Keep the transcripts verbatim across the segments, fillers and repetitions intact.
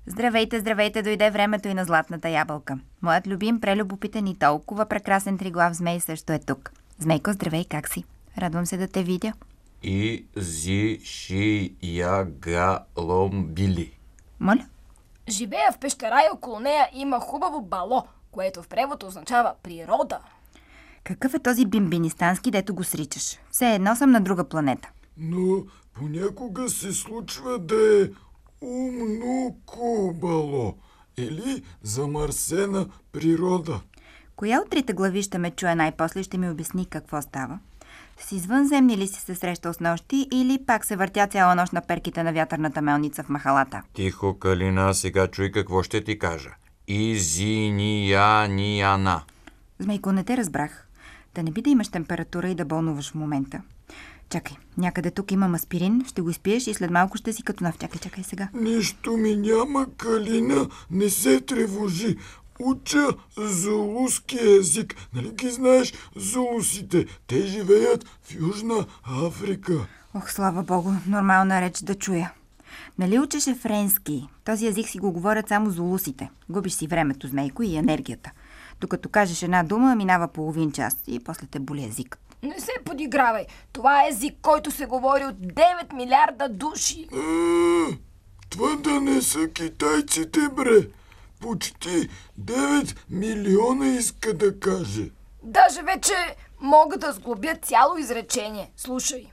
Здравейте, здравейте, дойде времето и на златната ябълка. Моят любим, прелюбопитен и толкова прекрасен триглав змей също е тук. Змейко, здравей, как си? Радвам се да те видя. И зи ши я га лом били. Моля? Живея в пещера и около нея има хубаво бало, което в превод означава природа. Какъв е този бимбинистански, дето го сричаш? Все едно съм на друга планета. Но понякога се случва да е умно кубало или замърсена природа. Коя от трите глави ще ме чуе най-после и ще ми обясни какво става? С извънземни ли си се срещал с нощи или пак се въртя цяла нощ на перките на вятърната мелница в махалата? Тихо, Калина, сега чуй какво ще ти кажа. И зи ни я ни я на. Змейко, не те разбрах. Да не би да имаш температура и да болнуваш в момента. Чакай, някъде тук имам аспирин, ще го изпиеш и след малко ще си като нов. Чакай, чакай сега. Нищо ми няма, Калина, не се тревожи. Уча зулуски език. Нали ги знаеш зулусите? Те живеят в Южна Африка. Ох, слава богу, нормална реч да чуя. Нали учеше френски? Този език си го говорят само зулусите. Губиш си времето, змейко, и енергията. Докато кажеш една дума, минава половин час и после те боли езикът. Не се подигравай. Това е език, който се говори от девет милиарда души. А, това да не са китайците, бре. Почти девет милиона иска да каже. Даже вече мога да сглобя цяло изречение. Слушай.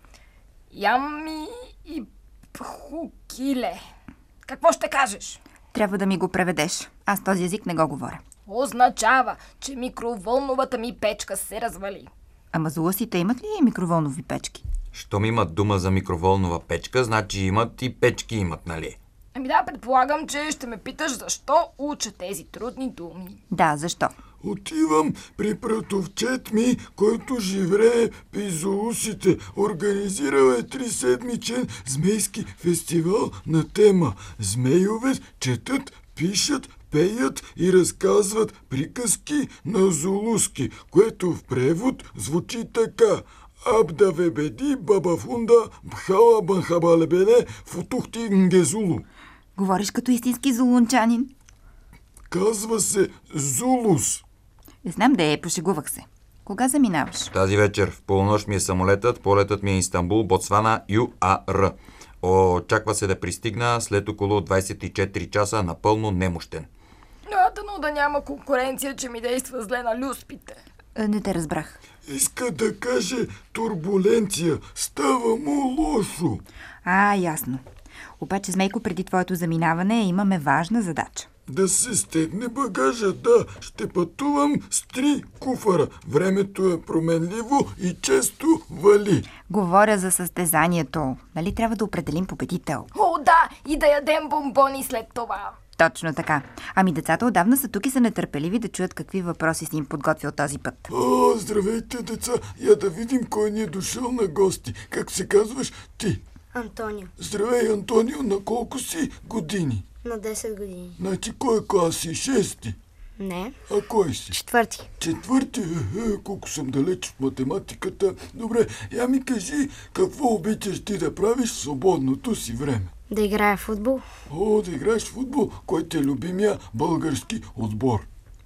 Ями и пхукиле. Какво ще кажеш? Трябва да ми го преведеш. Аз този език не го говоря. Означава, че микровълновата ми печка се развали. Ама зулусите имат ли микроволнови печки? Щом имат дума за микроволнова печка, значи имат и печки имат, нали? Ами да, предполагам, че ще ме питаш защо уча тези трудни думи. Да, защо? Отивам при братовчет ми, който живее при зулусите. Организирал е триседмичен змейски фестивал на тема змейове четат, пишат, пеят и разказват приказки на зулуски, което в превод звучи така. Абда вебеди бабафунда бхала банхабалебене футухти нгезулу. Говориш като истински зулунчанин. Казва се зулус. Не знам да е, пошегувах се. Кога заминаваш? Тази вечер в полунощ ми е самолетът, полетът ми е Истанбул, Ботсвана, ЮАР. Очаква се да пристигна след около двайсет и четири часа напълно немощен. А, дано да няма конкуренция, че ми действа зле на люспите. Не те разбрах. Иска да каже турбуленция. Става му лошо. А, ясно. Обаче, змейко, преди твоето заминаване имаме важна задача. Да се стегне багажа, да. Ще пътувам с три куфара. Времето е променливо и често вали. Говоря за състезанието. Нали трябва да определим победител? О, да! И да ядем бомбони след това. Точно така. Ами децата отдавна са тук и са нетърпеливи да чуят какви въпроси си им подготвил този път. О, здравейте, деца. Я да видим кой ни е дошъл на гости. Как се казваш ти? Антонио. Здравей, Антонио. На колко си години? На десет години. Значи кой клас си? Шести? Не. А кой си? Четвърти. Четвърти? Е, е, колко съм далеч от математиката. Добре, я ми кажи, какво обичаш ти да правиш в свободното си време? Да играя в футбол. О, да играеш в футбол. Кой ти е любимия български отбор?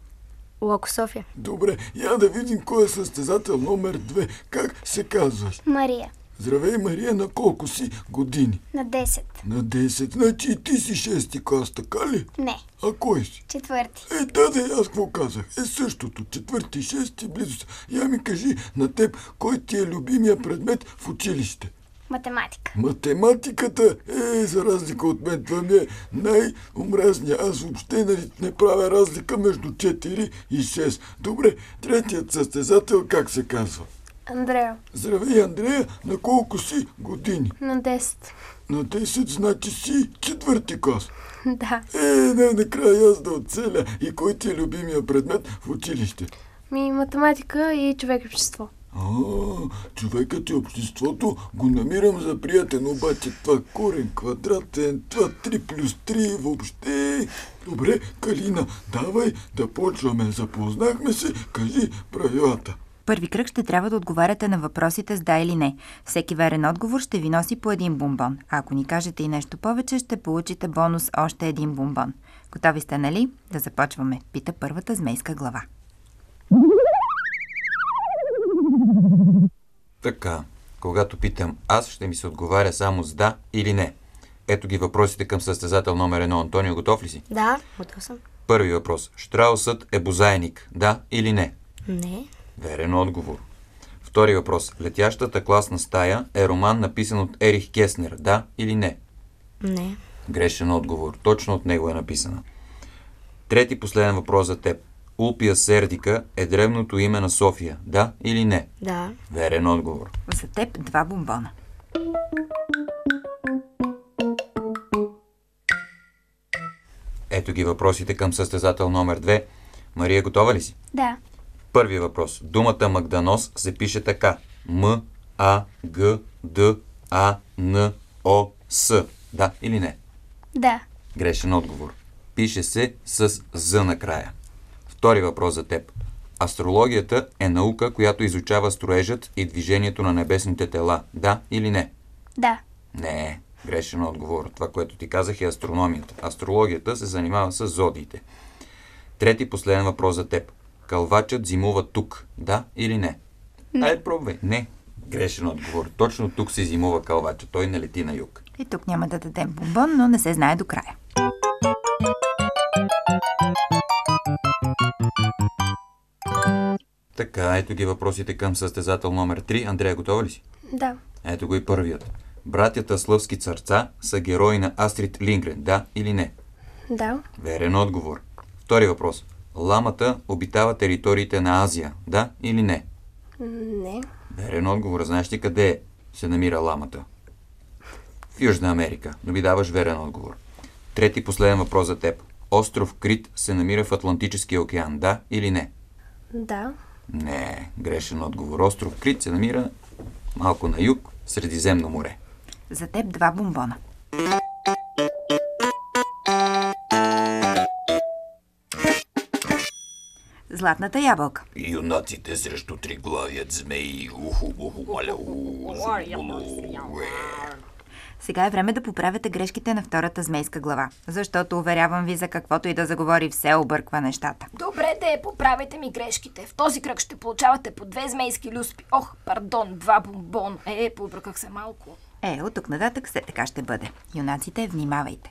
Локо София. Добре, я да видим кой е състезател номер две. Как се казваш? Мария. Здравей, Мария, на колко си години? На десет. На десет. Значи и ти си шести клас, така ли? Не. А кой си? Четвърти. Е, да, да, аз какво казах? Е, същото. Четвърти, шести, близо са. Я ми кажи на теб, кой ти е любимия предмет в училище? Математика. Математиката, е, за разлика от мен, това ми е най-омразния. Аз въобще нали, не правя разлика между четири и шест. Добре, третият състезател как се казва? Андрея. Здравей, Андрея, на колко си години? На десет. На десет, значи си четвърти клас. Да. Е, не, накрая аз да оцеля. И кой ти е любимия предмет в училище? Ми математика и човек и общество. А, човекът и обществото го намирам за приятен, обаче това корен квадратен, това три плюс три въобще. Добре, Калина, давай да почваме. Запознахме се, кажи правилата. първи кръг ще трябва да отговаряте на въпросите с да или не. Всеки верен отговор ще ви носи по един бомбон. А ако ни кажете и нещо повече, ще получите бонус още един бомбон. Готови сте, нали? Да започваме. Пита първата змейска глава. Така, когато питам аз, ще ми се отговаря само с да или не. Ето ги въпросите към състезател номер едно. Антонио, готов ли си? Да, готов съм. Първи въпрос. Щраусът е бозайник. Да или не? Не. Верен отговор. Втори въпрос. Летящата класна стая е роман, написан от Ерих Кеснер. Да или не? Не. Грешен отговор. Точно от него е написана. Трети последен въпрос за теб. Улпия Сердика е древното име на София. Да или не? Да. Верен отговор. За теб два бомбона. Ето ги въпросите към състезател номер две. Мария, готова ли си? Да. Първи въпрос. Думата Магданос се пише така. М, А, Г, Д, А, Н, О, С. Да или не? Да. Грешен отговор. Пише се с З накрая. Втори въпрос за теб. Астрологията е наука, която изучава строежът и движението на небесните тела. Да или не? Да. Не. Грешен отговор. Това, което ти казах, е астрономията. Астрологията се занимава с зодиите. Трети последен въпрос за теб. Кълвачът зимува тук. Да или не? Не. Ай, пробвай. Не. Грешен отговор. Точно тук се зимува кълвача. Той не лети на юг. И тук няма да дадем бомбон, но не се знае до края. Така, ето ги въпросите към състезател номер три. Андрея, готова ли си? Да. Ето го и първият. Братята Слъвски църца са герои на Астрид Лингрен. Да или не? Да. Верен отговор. Втори въпрос. Ламата обитава териториите на Азия. Да или не? Не. Верен отговор. Знаеш ли къде се намира ламата? В Южна Америка. Но ви даваш верен отговор. Трети последен въпрос за теб. Остров Крит се намира в Атлантическия океан. Да или не? Да. Не. Грешен отговор. Остров Крит се намира малко на юг, в Средиземно море. За теб два бомбона. Златната ябълка. Юнаците срещу триглавият змей. Уху, уху, маля, уху, зубулу, уе. Сега е време да поправяте грешките на втората змейска глава, защото, уверявам ви, за каквото и да заговори, все обърква нещата. Добре, де, поправете ми грешките. В този кръг ще получавате по две змейски люспи. Ох, пардон, два бомбон. Е, побърках се малко. Е, от тук нататък все така ще бъде. Юнаците, внимавайте.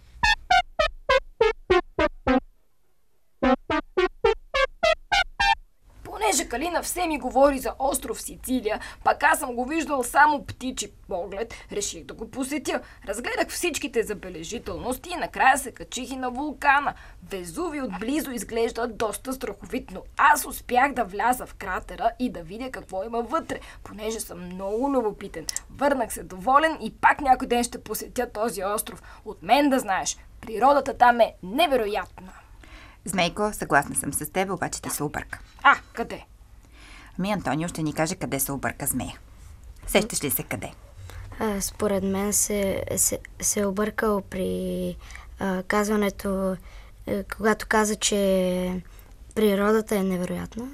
Понеже Калина все ми говори за остров Сицилия, пак аз съм го виждал само птичи поглед, реших да го посетя. Разгледах всичките забележителности и накрая се качих и на вулкана. Везуви отблизо изглежда доста страховитно. Аз успях да вляза в кратера и да видя какво има вътре, понеже съм много любопитен. Върнах се доволен и пак някой ден ще посетя този остров. От мен да знаеш, природата там е невероятна. Змейко, съгласна съм с теб, обаче ти се обърка. А, къде? Ами Антонио ще ни каже къде се обърка змея. Сещаш ли се къде? А, според мен се, се, се е объркал при а, казването, а, когато каза, че природата е невероятна.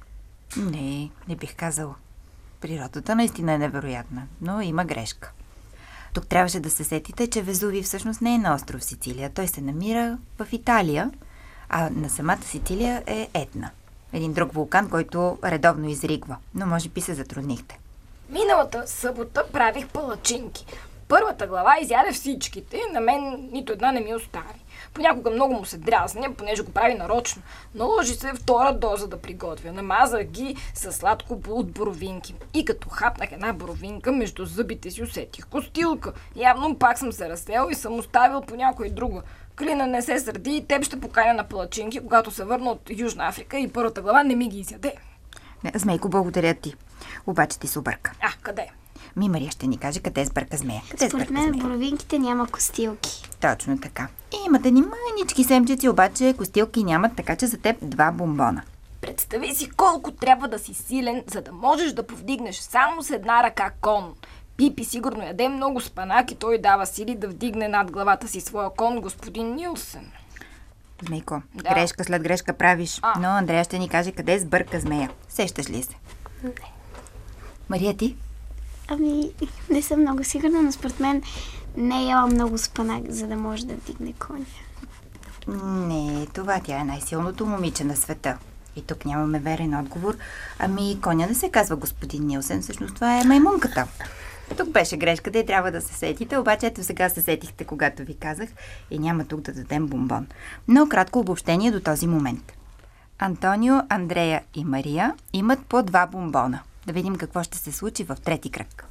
Не, не бих казала. Природата наистина е невероятна, но има грешка. Тук трябваше да се сетите, че Везуви всъщност не е на остров Сицилия. Той се намира в Италия, а на самата Сицилия е Етна. Един друг вулкан, който редовно изригва. Но може би се затруднихте. Миналата събота правих палачинки. Първата глава изяде всичките, на мен нито една не ми остави. Понякога много му се дрязня, понеже го прави нарочно. Наложи се втора доза да приготвя. Намазах ги с сладко от боровинки. И като хапнах една боровинка, между зъбите си усетих костилка. Явно пак съм се разсел и съм оставил по някоя друга. Калина, не се сърди и теб ще поканя на палачинки, когато се върна от Южна Африка и първата глава не ми ги изяде. Не, Змейко, благодаря ти. Обаче ти се обърка. А, къде? Ми Мария ще ни каже къде сбърка змея. Къде Според сбърка мен змея? боровинките няма костилки. Точно така. И имате ни мънички семчици, обаче костилки нямат, така че за теб два бомбона. Представи си колко трябва да си силен, за да можеш да повдигнеш само с една ръка кон. Пипи сигурно яде много спанак и той дава сили да вдигне над главата си своя кон, господин Нилсен. Змейко, Да. грешка след грешка правиш, А. но Андрея ще ни каже къде сбърка змея. Сещаш ли се? Мария, ти? Ами, не съм много сигурна, но според мен не е яла много спанак, за да може да вдигне коня. Не, това тя е най-силното момиче на света. И тук нямаме верен отговор. Ами, коня не се казва господин Нилсен, всъщност това е маймунката. Тук беше грешката и трябва да се сетите, обаче ето сега се сетихте, когато ви казах и няма тук да дадем бомбон. Но кратко обобщение до този момент. Антонио, Андрея и Мария имат по два бомбона. Да видим какво ще се случи в трети кръг.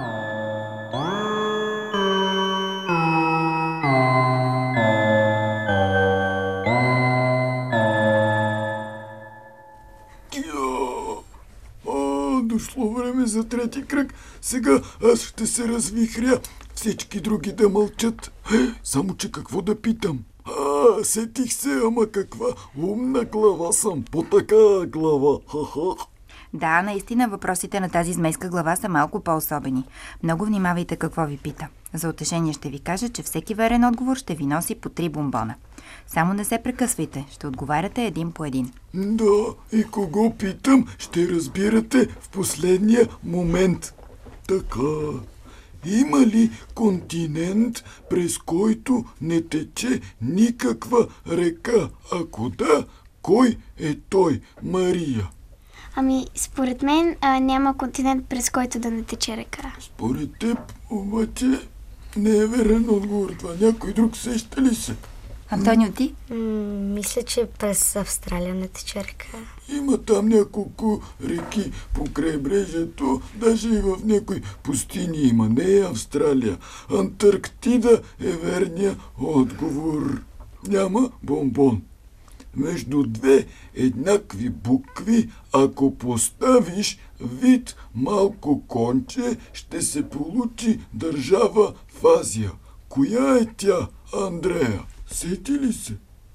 Тя! А, дошло време за трети кръг. Сега аз ще се развихря. Всички други да мълчат. Е, само че какво да питам? А, сетих се, ама каква умна глава съм. По така глава. Ха-ха. Да, наистина въпросите на тази змейска глава са малко по-особени. Много внимавайте какво ви пита. За утешение ще ви кажа, че всеки верен отговор ще ви носи по три бомбона. Само не се прекъсвайте, ще отговаряте един по един. Да, и кого питам, ще разбирате в последния момент. Така, има ли континент, през който не тече никаква река? Ако да, кой е той, Мария? Ами, според мен а, няма континент, през който да не тече река. Според теб, обаче, не е верен отговор това. Някой друг сеща ли се? Антонио, ти? М, мисля, че през Австралия не тече река. Има там няколко реки по крайбрежието, даже и в някои пустини има. Не е Австралия. Антарктида е верния отговор. Няма бомбон. Между две еднакви букви, ако поставиш вид малко конче, ще се получи държава в Азия. Коя е тя, Андрея? Сети ли се?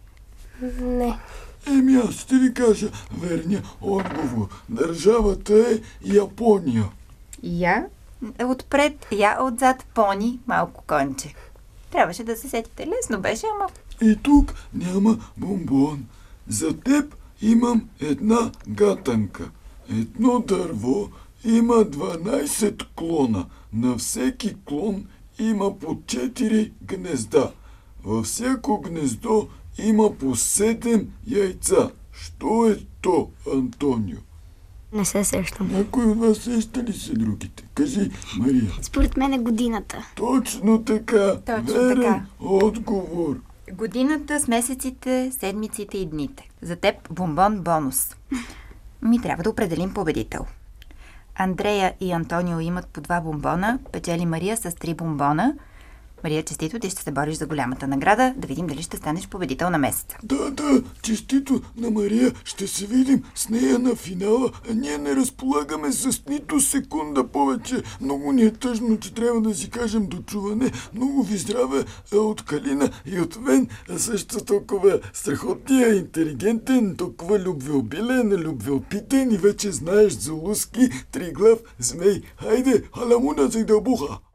Не. Еми, аз ще ви кажа верния отговор. Държавата е Япония. Я отпред, я отзад, пони, малко конче. Трябваше да се сетите. Лесно беше, ама... И тук няма бомбон. За теб имам една гатанка. Едно дърво има дванайсет клона. На всеки клон има по четири гнезда. Във всяко гнездо има по седем яйца. Що е то, Антонио? Не се сещам. Някой от вас сеща ли се другите? Кажи, Мария. Според мен е годината. Точно така. Точно Верен така. отговор. Годината с месеците, седмиците и дните. За теб бомбон бонус. Ми трябва да определим победител. Андрея и Антонио имат по два бомбона, печели Мария с три бомбона. Мария, честито, ти ще се бориш за голямата награда. Да видим дали ще станеш победител на месеца. Да, да, честито на Мария. Ще се видим с нея на финала, а ние не разполагаме с нито секунда повече. Много ни е тъжно, че трябва да си кажем дочуване. Много ви здраве от Калина и от мен, а също толкова страхотния, интелигентен, толкова любвеобилен, любвеопитен и вече знаеш зулуски, триглав змей. Хайде, халамуна за дълбуха!